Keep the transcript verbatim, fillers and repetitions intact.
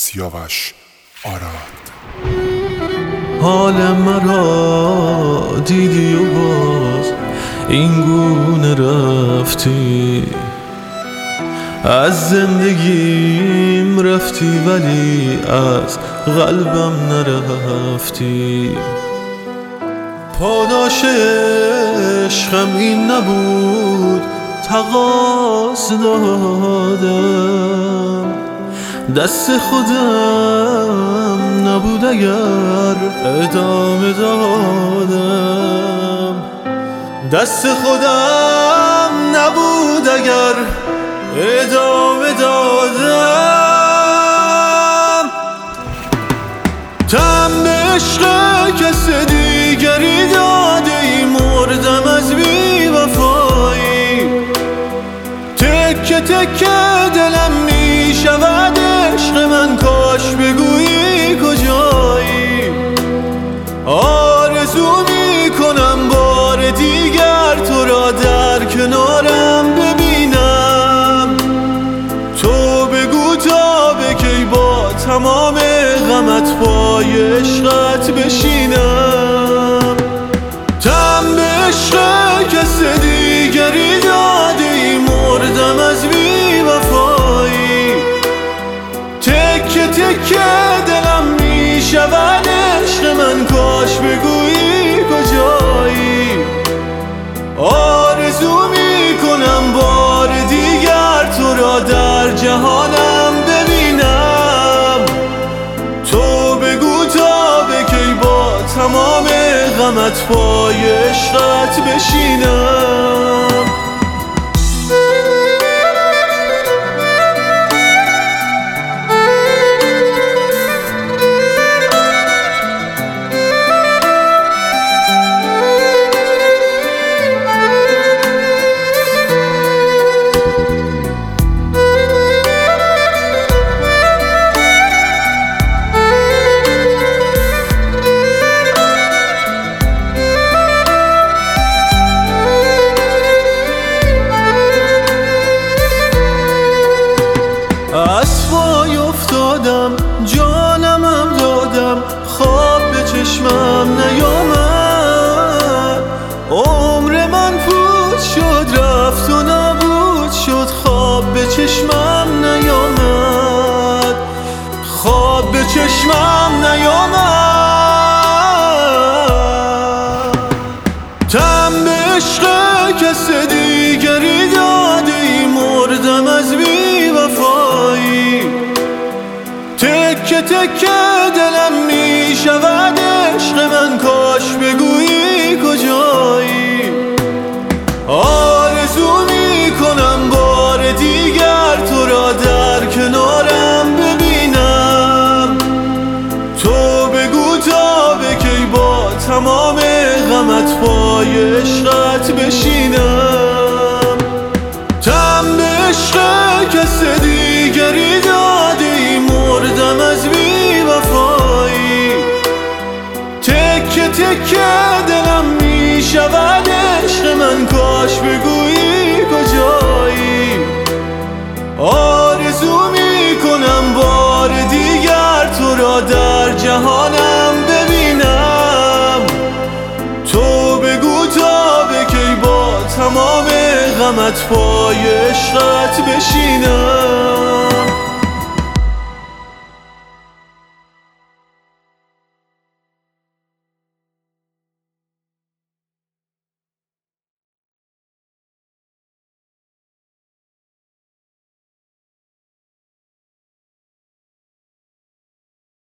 سیاوش آراد. حال مرا دیدی و باز این گونه رفتی، از زندگیم رفتی ولی از قلبم نرفتی. پاداش عشقم این نبود تقاص دادم، دست خودم نبود اگر ادامه دادم، دست خودم نبود اگر ادامه دادم. تم به عشق کس دیگری داده ای، مردم از بی وفایی، تکه تکه دلم می شود عشق من، کاش بگویی کجایی. آرزو می کنم بار دیگر تو را در کنارم ببینم، تو بگو تا به کی با تمام غمت پای عشقت بشینم. تم به عشق کس دیگری داده ای، مردم از بی وفایی، تکه تکه دلم می شود عشق من، کاش بگویی کجایی. آرزو می کنم بار دیگر تو را در جهانم ببینم، تو بگو تا به کی با تمام غمت پای عشقت بشینم. از پای افتادم جانمم دادم، خواب به چشمم نیامد، عمر من فوت شد رفت و نبود شد، خواب به چشمم نیامد، خواب به چشمم نیامد. تم به عشق کس دیگری داده ای، مردم از بی وفایی، تکه تکه دلم می شود عشق من، کاش بگویی کجایی. آرزو می کنم بار دیگر تو را در کنارم ببینم، تو بگو تا به کی با تمام غمت پای عشقت بشینم. تم به عشق کس دیگری داده ای، مردم از بی وفایی، تکه تکه دلم می شود عشق من، کاش بگویی کجایی. آرزو می کنم بار دیگر تو را در جهانم ببینم، تو بگو تا به کی با تمام غمت پای عشقت بشینم.